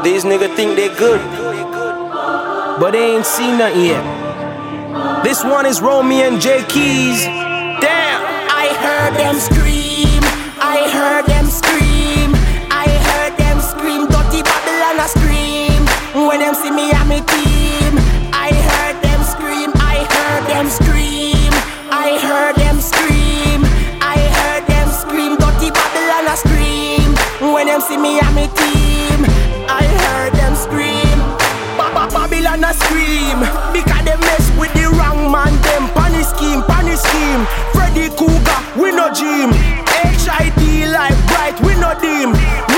These niggas think they good, but they ain't seen nothing yet. This one is Romy and J Keys. Damn! I heard them scream, I heard them scream, I heard them scream, dirty Babylon a scream. When them see me and me team, I heard them scream, I heard them scream, I heard them scream, I heard them scream, dirty Babylon a scream. When them see me and me team, I heard them scream, Babylon a scream, because they mess with the wrong man. Them panic scheme, Freddy Cougar, we no Jim. HID like bright, we no dim.